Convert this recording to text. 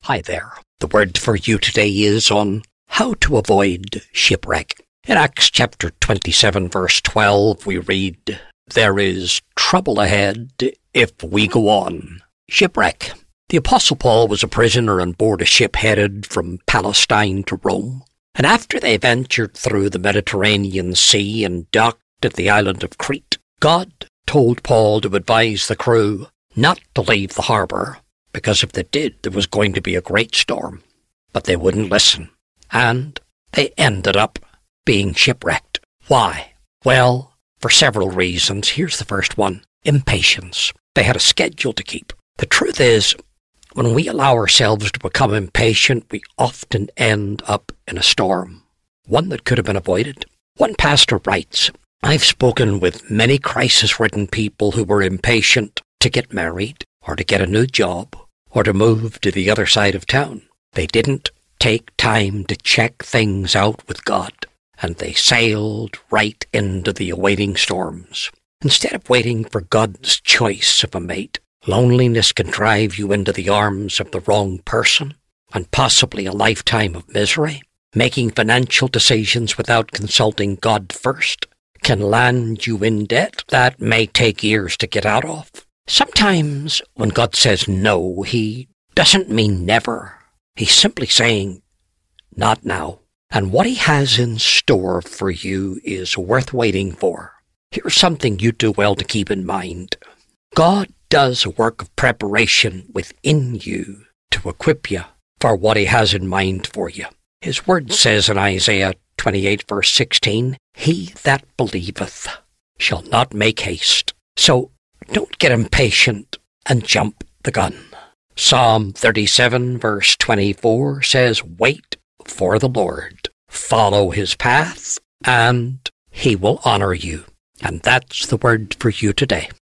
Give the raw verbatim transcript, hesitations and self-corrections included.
Hi there. The word for you today is on how to avoid shipwreck. In Acts chapter twenty-seven, verse twelve, we read, "There is trouble ahead if we go on." Shipwreck. The Apostle Paul was a prisoner on board a ship headed from Palestine to Rome, and after they ventured through the Mediterranean Sea and docked at the island of Crete, God told Paul to advise the crew not to leave the harbour, because if they did, there was going to be a great storm. But they wouldn't listen, and they ended up being shipwrecked. Why? Well, for several reasons. Here's the first one: impatience. They had a schedule to keep. The truth is, when we allow ourselves to become impatient, we often end up in a storm, one that could have been avoided. One pastor writes, "I've spoken with many crisis-ridden people who were impatient to get married, or to get a new job, or to move to the other side of town. They didn't take time to check things out with God, and they sailed right into the awaiting storms. Instead of waiting for God's choice of a mate, loneliness can drive you into the arms of the wrong person, and possibly a lifetime of misery. Making financial decisions without consulting God first can land you in debt that may take years to get out of. Sometimes when God says no, he doesn't mean never. He's simply saying, not now. And what he has in store for you is worth waiting for. Here's something you do well to keep in mind. God does a work of preparation within you to equip you for what he has in mind for you. His word says in Isaiah twenty-eight, verse sixteen, "He that believeth shall not make haste." So don't get impatient and jump the gun. Psalm thirty-seven, verse twenty-four says, "Wait for the Lord. Follow his path, and he will honor you." And that's the word for you today.